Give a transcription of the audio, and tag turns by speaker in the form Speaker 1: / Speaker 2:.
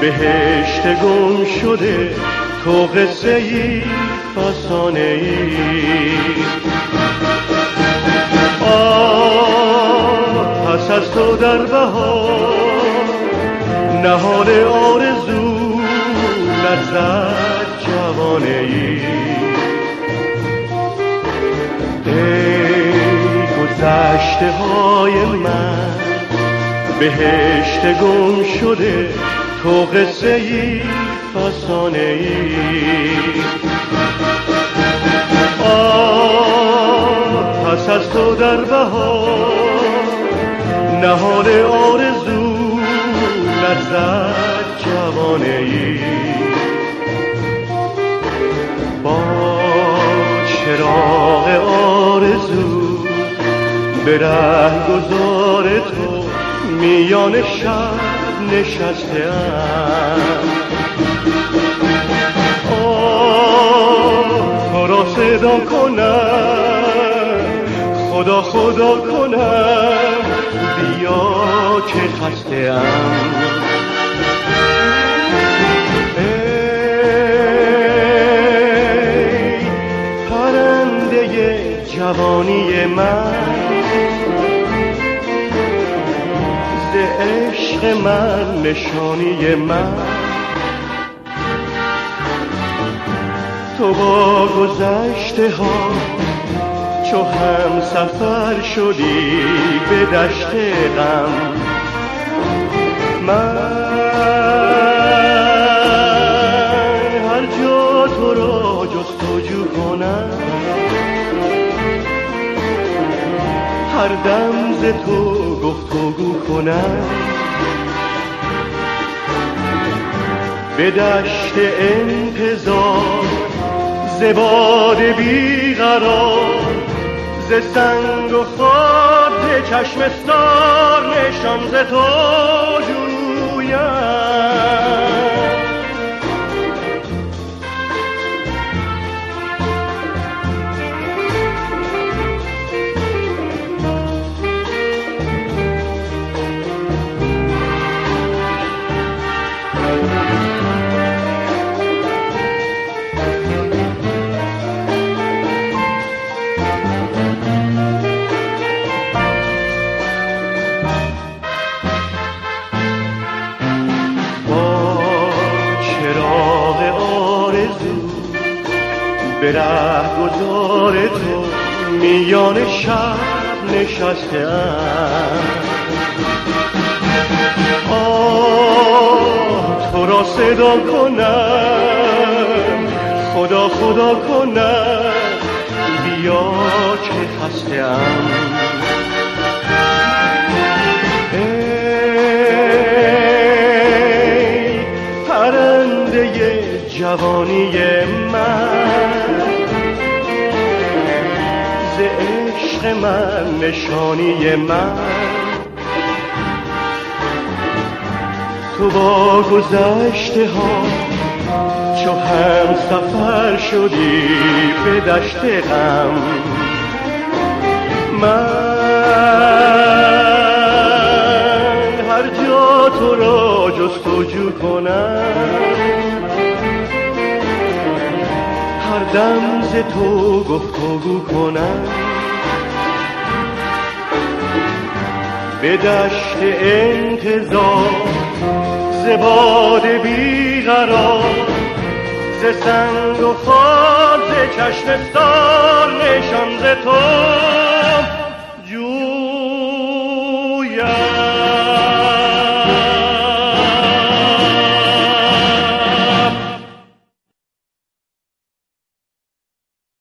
Speaker 1: بهشت گم شده تو قصه ای فسانه ای. پس از تو در بهار نهال آرزو لرزد جوانه ای. ای گذشته های من بهشت گم شده تو قصه ای فسانه ای. پس از تو در بهار نهال آرزو لرزد جوانه ای. با چراغ آرزو به رهگذار تو میان شب نشسته‌ام. تو را صدا کنم خدا خدا کنم بیا که خسته‌ام. ای پرنده جوانی من ز عشق من نشانی من. تو با گذشته ها چو هم سفر شدی به دشت غم. من هر جا تو را جستجو کنم هر دم ز تو گفتگو کنم. به دشت انتظار ز باد بیقرار ز سنگ و خاک چشم استار نشان ز تو جویم. به رهگذار تو میان شب نشسته‌ام. تو را صدا کنم خدا خدا کنم بیا که خسته‌ام. ای پرنده جوانی من ز عشق من نشانی من. تو با گذشته ها چو هم سفر شدی به دشت غم. من هر جا تو را جستجو کنم هر دم ز تو گفتگو کنم. به دشت انتظار ز باد بیقرار ز سنگ و خاک ز چشم استار نشان ز تو